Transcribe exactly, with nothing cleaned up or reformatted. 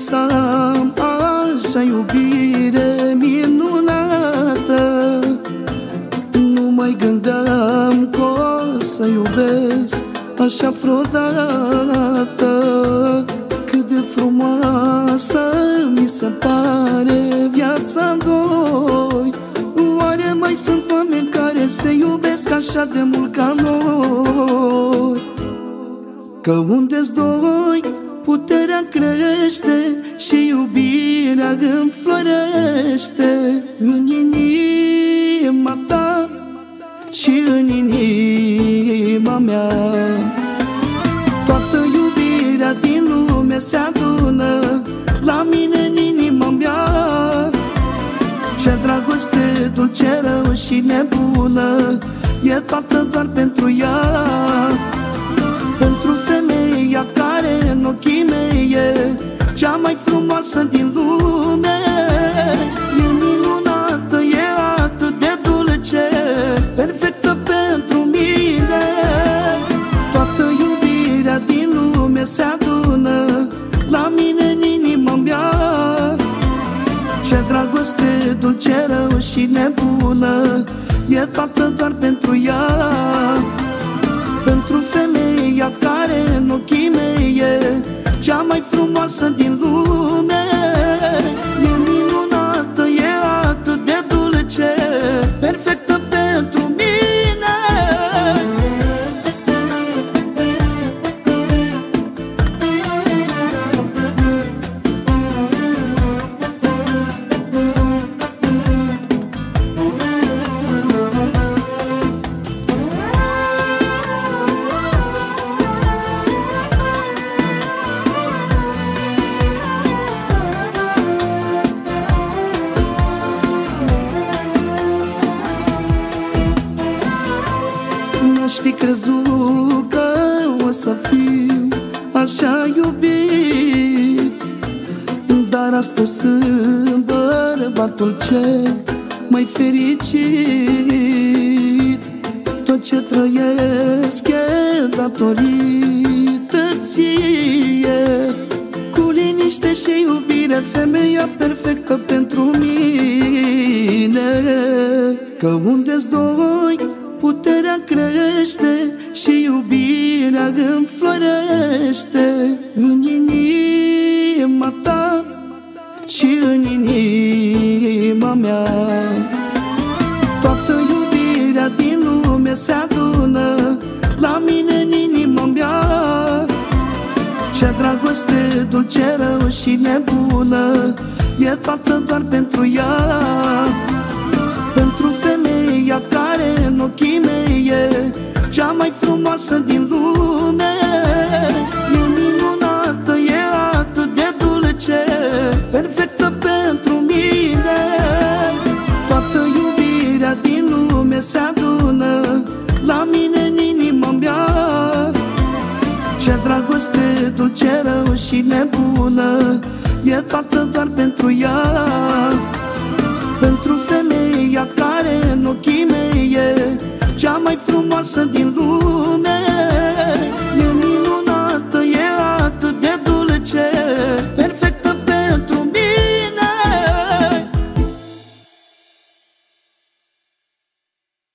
să am așa iubire minunată. Nu mai gândeam că o să iubesc așa vreodată. Cât de frumoasă mi se pare viața în doi. Oare mai sunt oameni care se iubesc așa de mult ca noi? Că unde-s doi, puterea crește și iubirea înflorește. În inima ta și în inima mea, toată iubirea din lume se adună la mine în inima mea. Ce dragoste dulce, rău și nebună, e toată doar pentru ea. Pentru femeia care în ochii mei e cea mai frumoasă din lume. E minunată, e atât de dulce, perfectă pentru mine. Toată iubirea din lume se adună la mine în inima mea. Ce dragoste dulce, rău și nebună, e toată doar pentru ea. Pentru femeia care în ochii mei e cea mai frumoasă din lume. E minunată, e atât de dulce, perfectă pentru mine. N-aș fi crezut că o să fiu așa iubit, dar astăzi sunt bărbatul cel mai fericit. Tot ce trăiesc e datorită ție. Cu liniște și iubire, femeia perfectă pentru mine. Că unde-s doi, puterea crește și iubirea înflorește. În inima ta și în inima mea, toată iubirea din lume se adună la mine în inima mea. Ce dragoste dulce, rău și nebună, e toată doar pentru ea. Pentru femeia care în ochii mei e cea mai frumoasă din lume. E minunată, e atât de dulce, perfectă pentru mine. Toată iubirea din lume se adună la mine în inima mea. Ce dragoste dulce, rău și nebună, e toată doar pentru ea. Pentru femeia care în ochii mei e cea mai frumoasă din lume.